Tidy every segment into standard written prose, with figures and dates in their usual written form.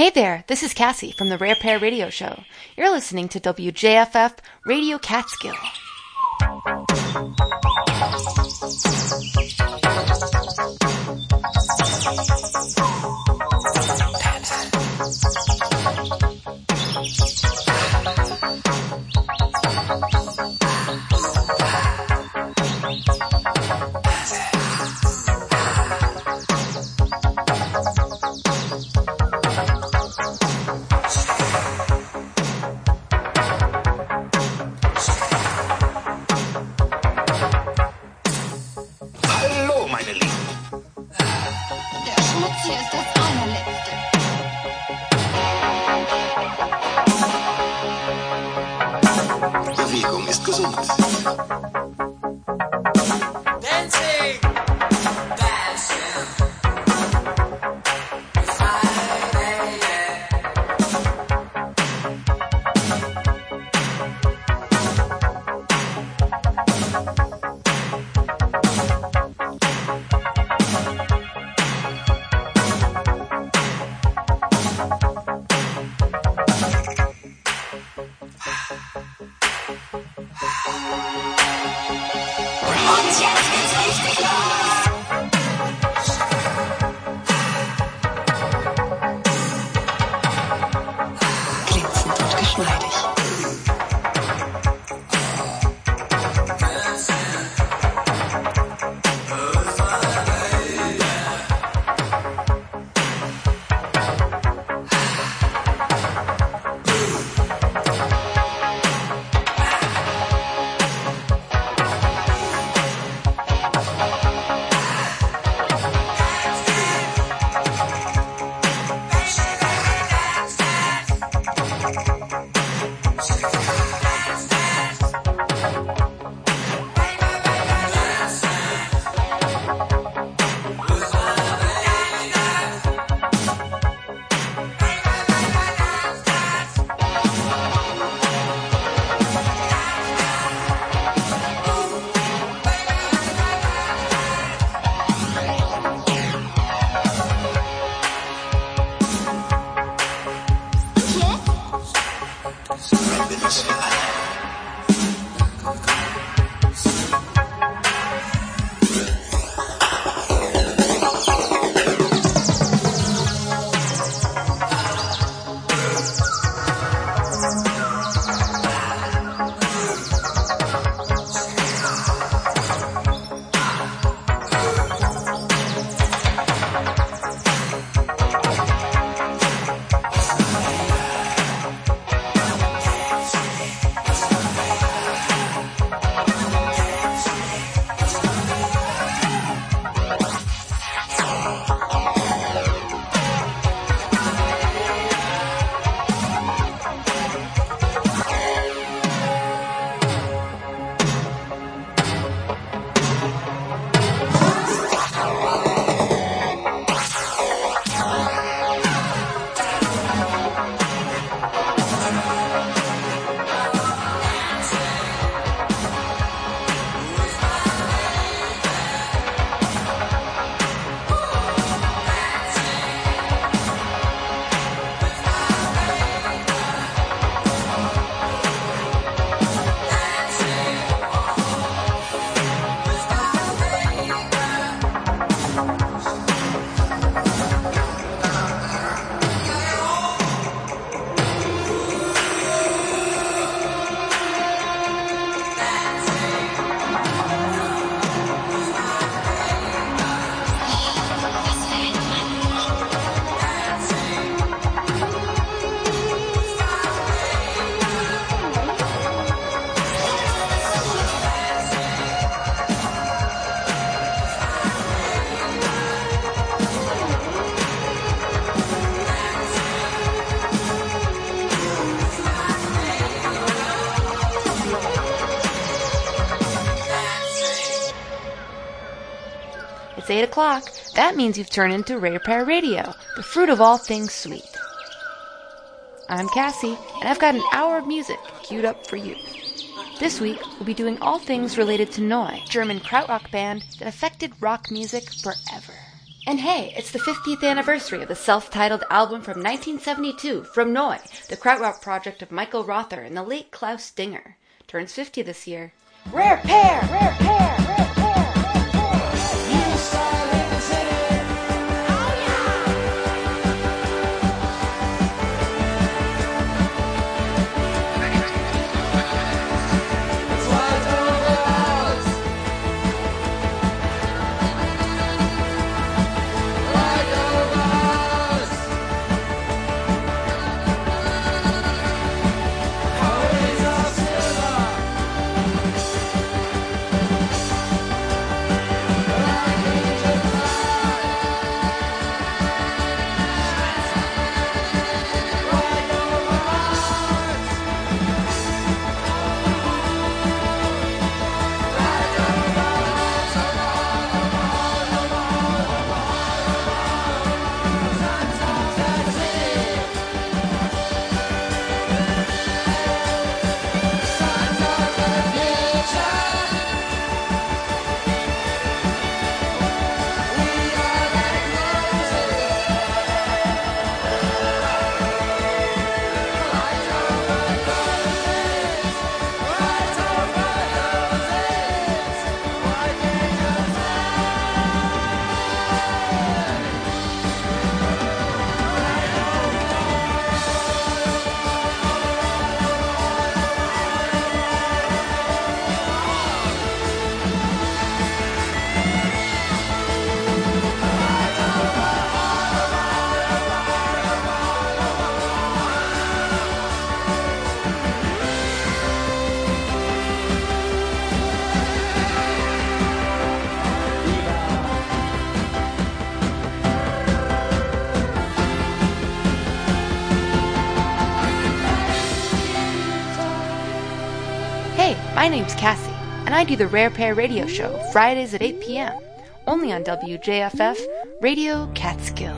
Hey there, this is Cassie from the Rare Pair Radio Show. You're listening to WJFF Radio Catskill. Bewegung ist gesund. Dancing. It's 8 o'clock. That means you've turned into Rare Pair Radio, the fruit of all things sweet. I'm Cassie, and I've got an hour of music queued up for you. This week, we'll be doing all things related to Neu, German krautrock band that affected rock music forever. And hey, it's the 50th anniversary of the self-titled album from 1972 from Neu!, the krautrock project of Michael Rother and the late Klaus Dinger. Turns 50 this year. Rare Pair! Rare Pair! Rare Pair! You silent city. Oh yeah. It's right over us. Right over us. Always our silver. Like angel fly. Right over us. Right over Signs of the future. We are like roses. Right over roses. Right over roses. White angel Hey, my name's Cassie, and I do the Rare Pair radio show Fridays at 8 p.m., only on WJFF Radio Catskill.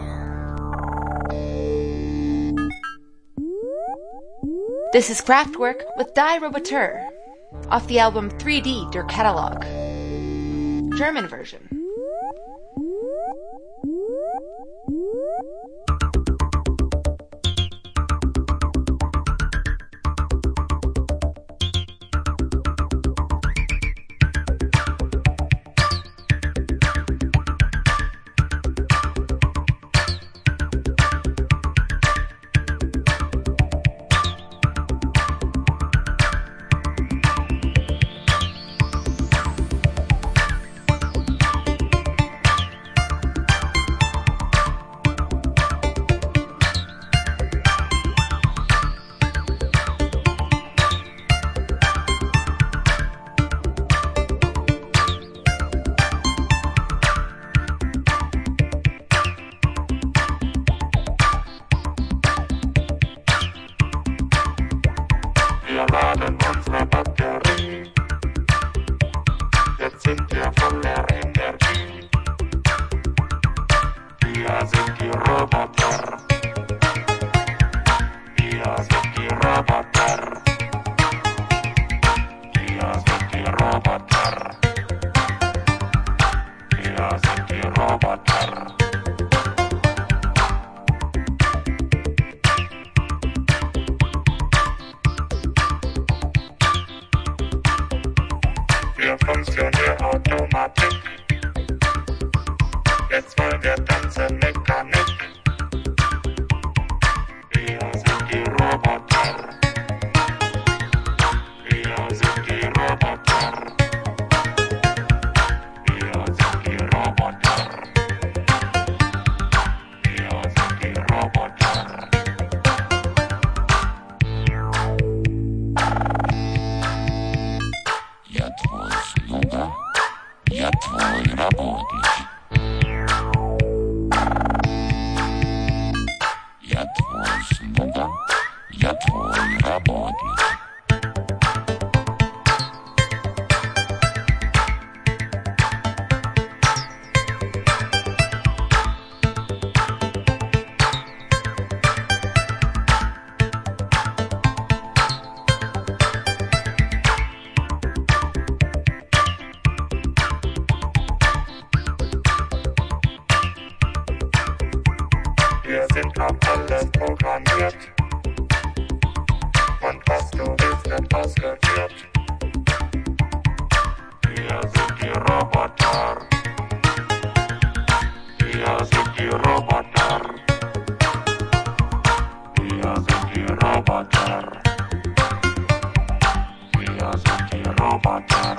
This is Kraftwerk with Die Roboter, off the album 3D Der Catalog, German version. Wir laden unsere Batterie. Jetzt sind wir voller Energie. Wir sind die Roboter. Wir sind die Roboter. Wir sind die Roboter. Wir sind die Roboter. Wir funktionieren Automatik. Jetzt wollen wir tanzen Mechanik. Wir sind die Roboter. Wir sind die Roboter. Wir sind die Roboter. Wir sind die Roboter. Я твой слуга, я твой работник. Я твой слуга, я твой работник. hab alles programmiert. Und was du willst, wird ausgeführt. Wir sind die Roboter. Wir sind die Roboter. Wir sind die Roboter. Wir sind die Roboter.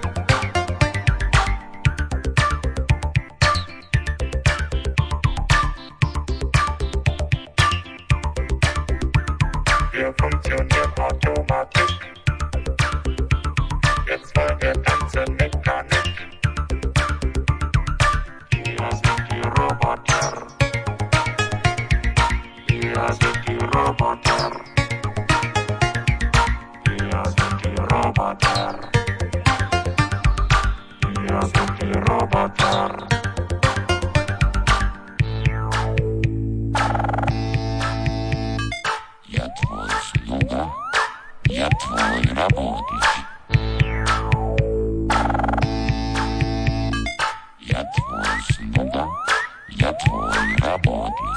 Hier funktioniert Automatik. Jetzt wollen wir tanzen mit Panik. Wir sind die Roboter. Wir sind die Roboter. Wir sind die Roboter. Wir sind die Roboter. Я твой слуга, я твой работник. Я твой слуга, я твой работник.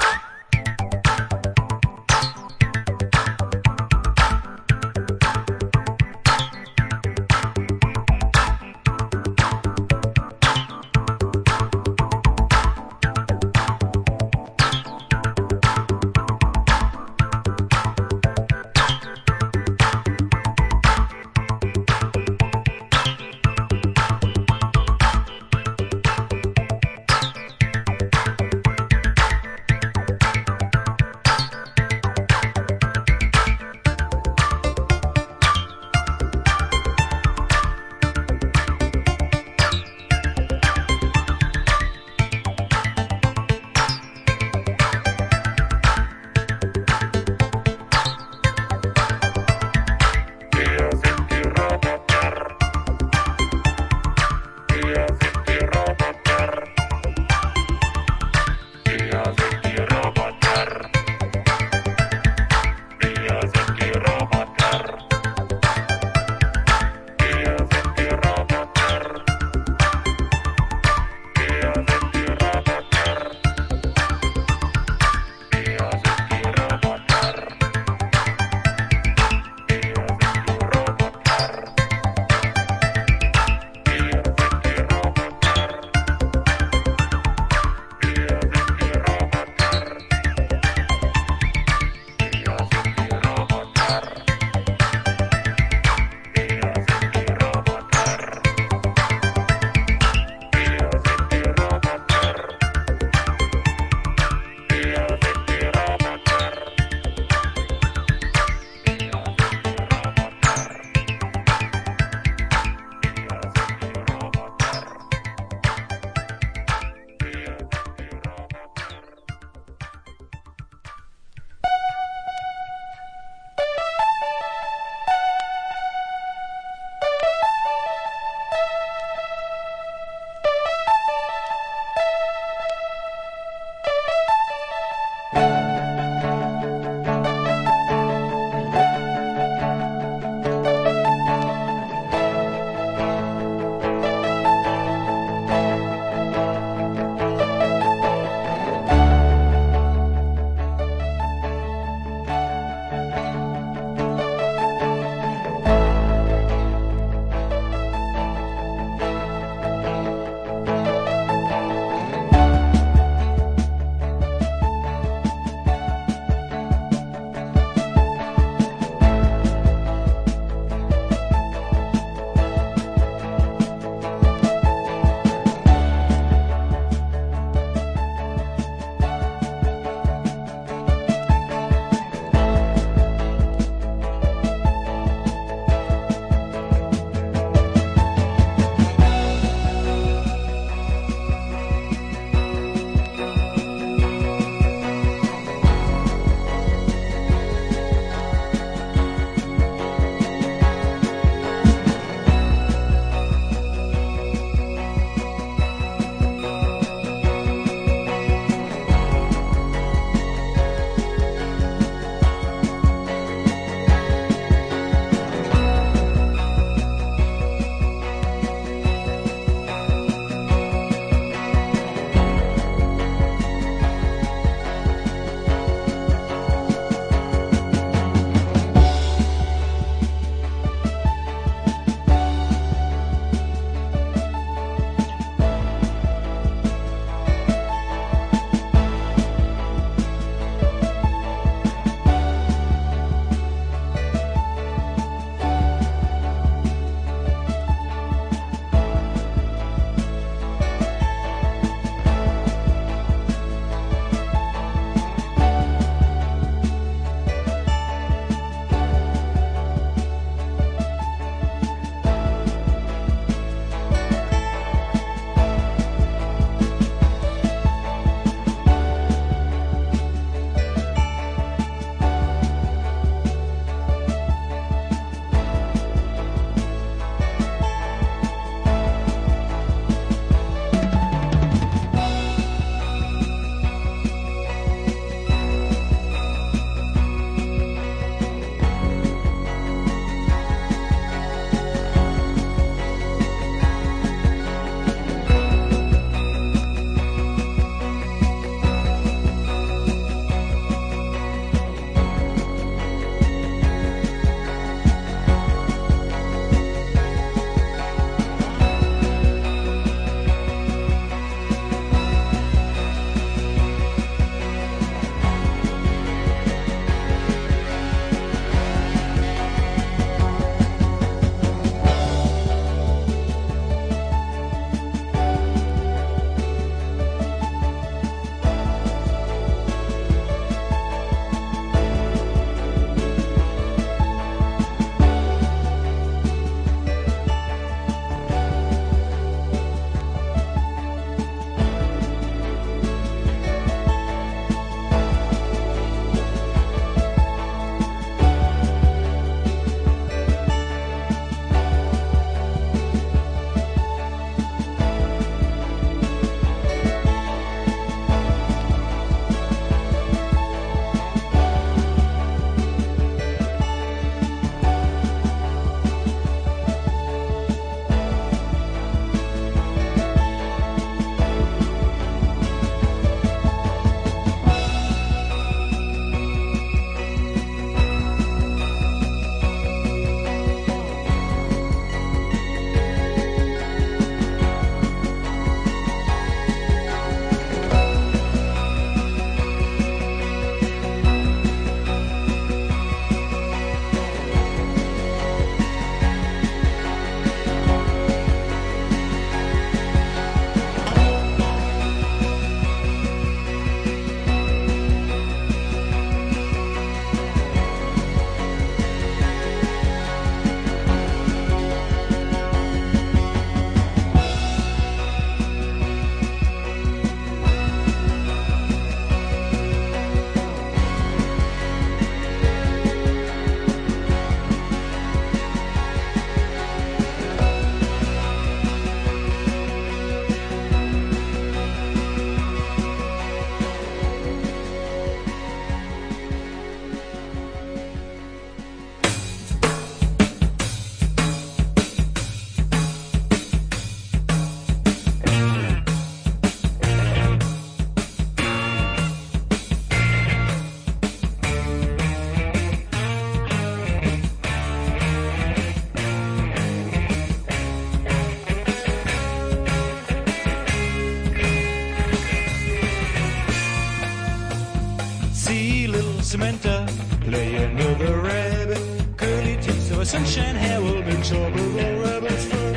Samantha playing with a rabbit. Curly tips of a sunshine hair will make trouble with a rabbit's fur.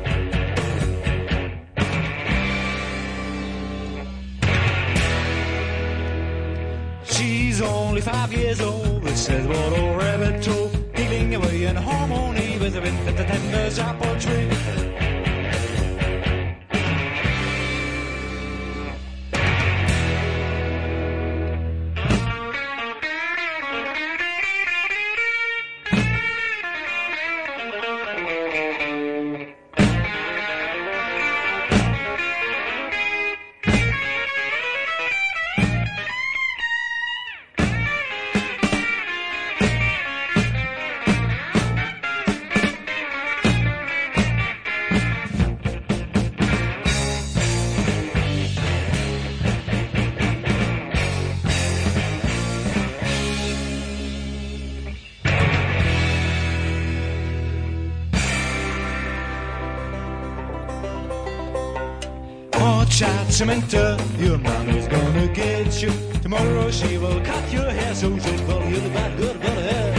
She's only 5 years old, this says what old rabbit told. Giggling away in harmony with a bit at the tender's apple tree. Child Samantha, your mommy's gonna get you. Tomorrow she will cut your hair, so she'll call you the bad good for her.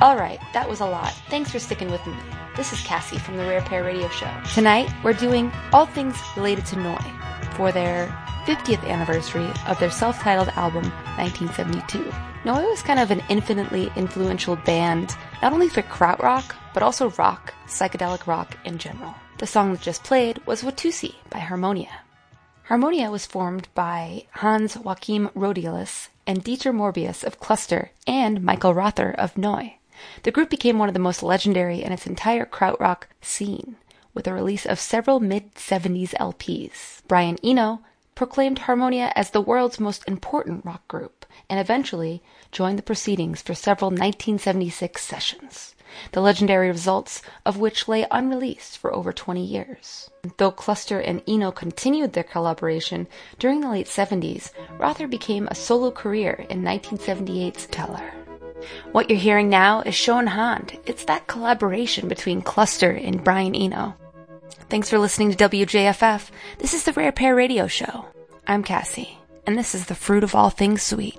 Alright, that was a lot. Thanks for sticking with me. This is Cassie from the Rare Pair Radio Show. Tonight, we're doing all things related to Neu! For their 50th anniversary of their self-titled album, 1972. Neu! Was kind of an infinitely influential band, not only for krautrock, but also rock, psychedelic rock in general. The song that just played was Watusi by Harmonia. Harmonia was formed by Hans Joachim Rodialis and Dieter Morbius of Cluster and Michael Rother of Neu! The group became one of the most legendary in its entire krautrock scene, with the release of several mid-70s LPs. Brian Eno proclaimed Harmonia as the world's most important rock group, and eventually joined the proceedings for several 1976 sessions, the legendary results of which lay unreleased for over 20 years. Though Cluster and Eno continued their collaboration during the late 70s, Rother became a solo career in 1978's Teller. What you're hearing now is Schoen Hand. It's that collaboration between Cluster and Brian Eno. Thanks for listening to WJFF. This is the Rare Pair Radio Show. I'm Cassie, and this is the fruit of all things sweet.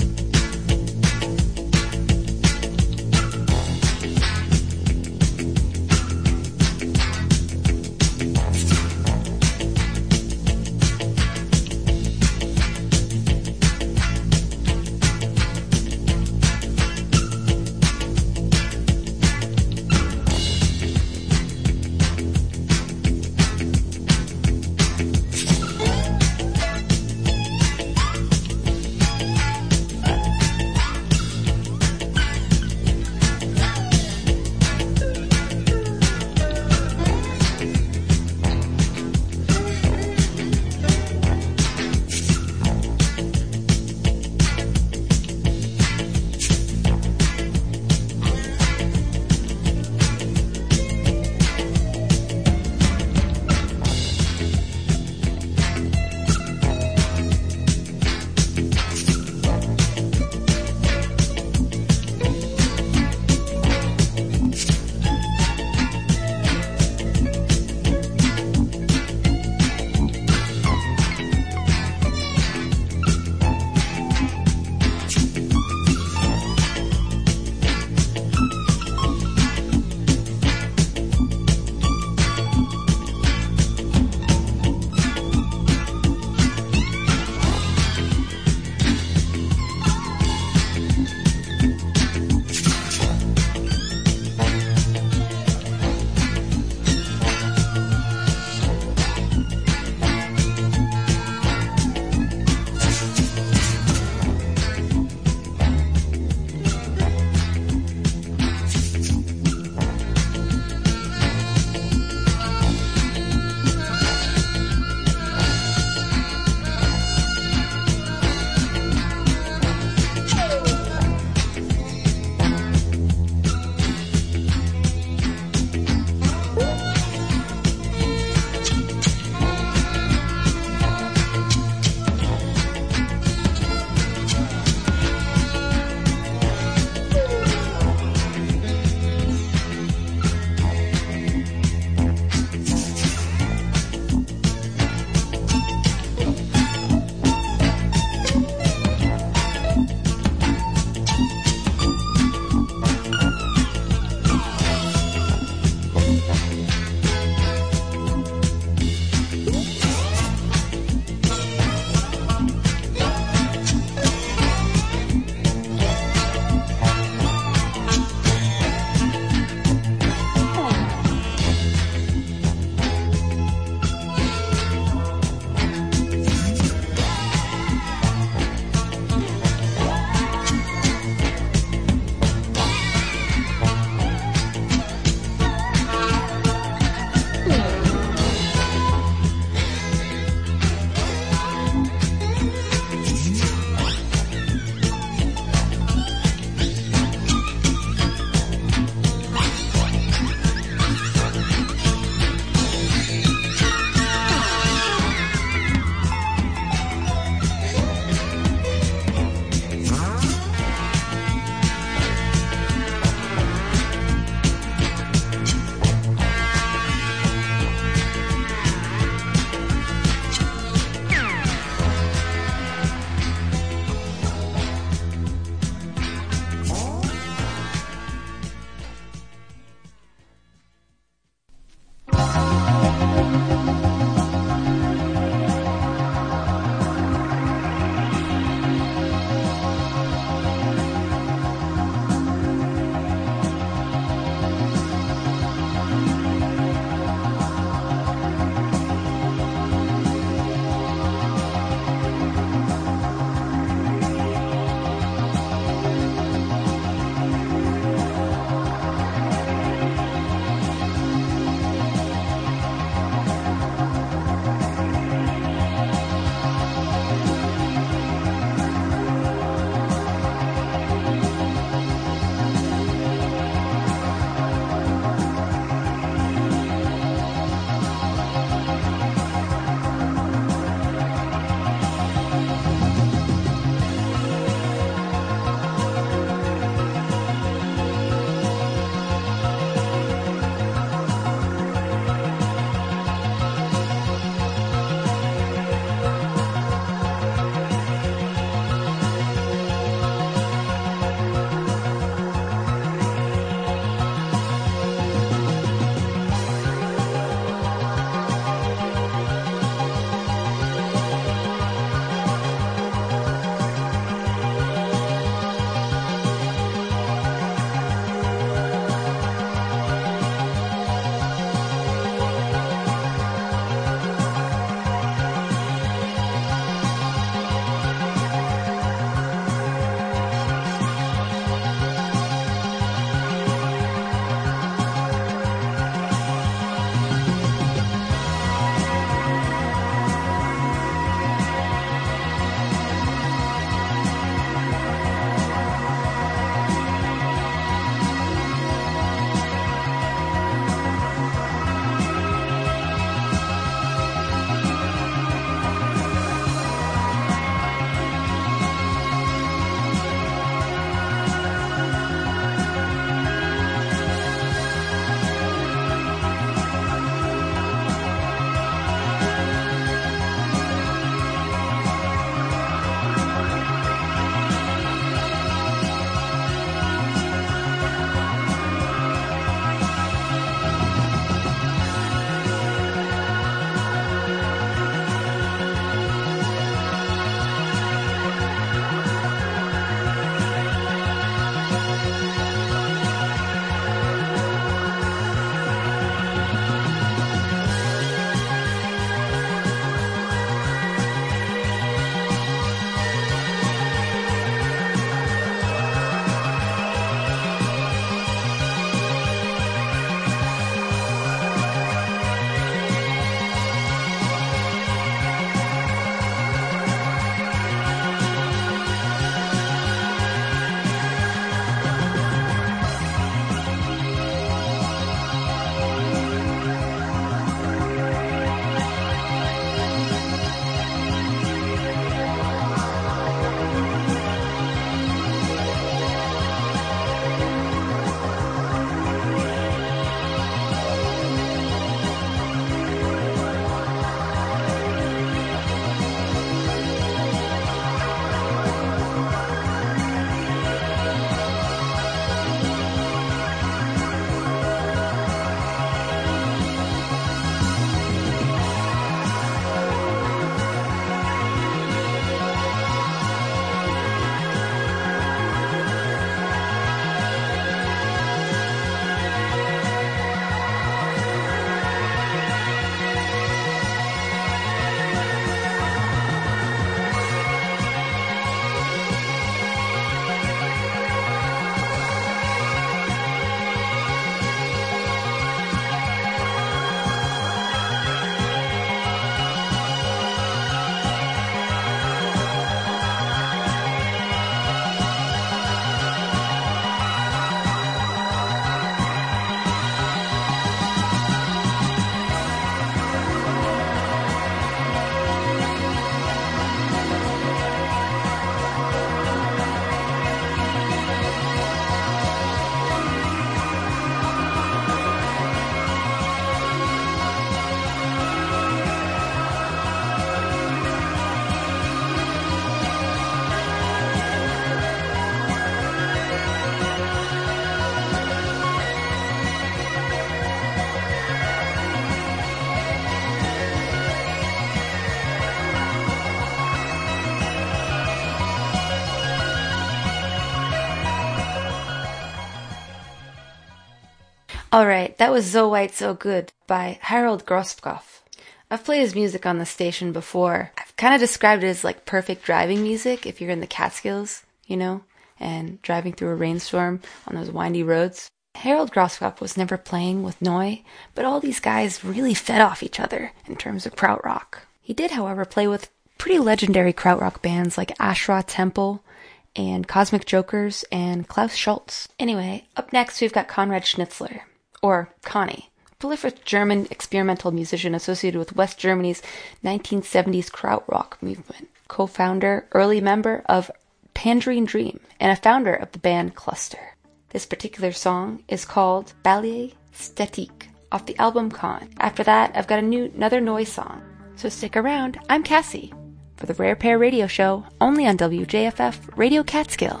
Alright, that was So White So Good by Harold Groskopf. I've played his music on the station before. I've kind of described it as like perfect driving music if you're in the Catskills, you know, and driving through a rainstorm on those windy roads. Harold Groskopf was never playing with Neu, but all these guys really fed off each other in terms of krautrock. He did, however, play with pretty legendary krautrock bands like Ashra Temple and Cosmic Jokers and Klaus Schultz. Anyway, up next we've got Konrad Schnitzler, or Connie, a prolific German experimental musician associated with West Germany's 1970s krautrock movement, co-founder, early member of Tangerine Dream, and a founder of the band Cluster. This particular song is called Ballet Statique off the album Con. After that, I've got another Neu song. So stick around. I'm Cassie for the Rare Pair Radio Show, only on WJFF Radio Catskill.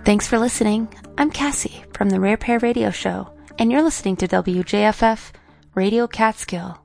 Thanks for listening. I'm Cassie from the Rare Pair Radio Show, and you're listening to WJFF Radio Catskill.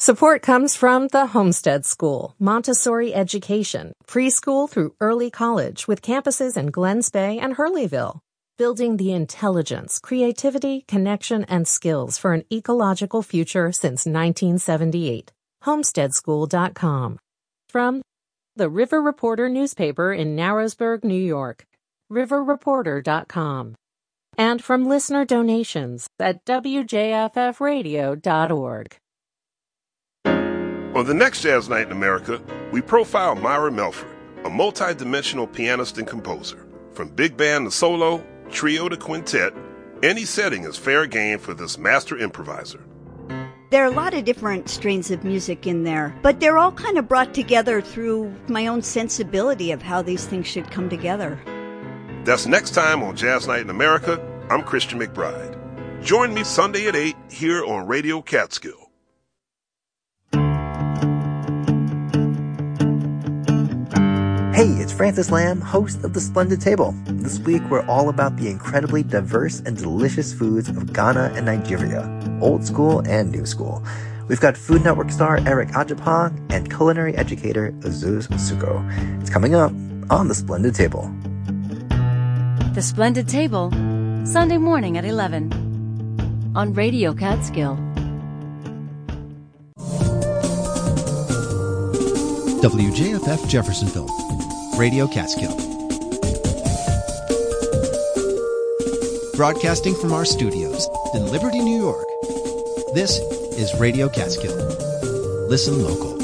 Support comes from the Homestead School, Montessori education, preschool through early college with campuses in Glens Bay and Hurleyville. Building the intelligence, creativity, connection, and skills for an ecological future since 1978. Homesteadschool.com. From the River Reporter newspaper in Narrowsburg, New York. riverreporter.com. And from listener donations at wjffradio.org. On the next Jazz Night in America, we profile Myra Melford, a multi-dimensional pianist and composer. From big band to solo, trio to quintet, any setting is fair game for this master improviser. There are a lot of different strains of music in there, but they're all kind of brought together through my own sensibility of how these things should come together. That's next time on Jazz Night in America. I'm Christian McBride. Join me Sunday at 8 here on Radio Catskill. Hey, it's Francis Lamb, host of The Splendid Table. This week, we're all about the incredibly diverse and delicious foods of Ghana and Nigeria, old school and new school. We've got Food Network star Eric Ajapong and culinary educator Azuz Suko. It's coming up on The Splendid Table. The Splendid Table, Sunday morning at 11 on Radio Catskill. WJFF Jeffersonville, Radio Catskill. Broadcasting from our studios in Liberty, New York. This is Radio Catskill. Listen local.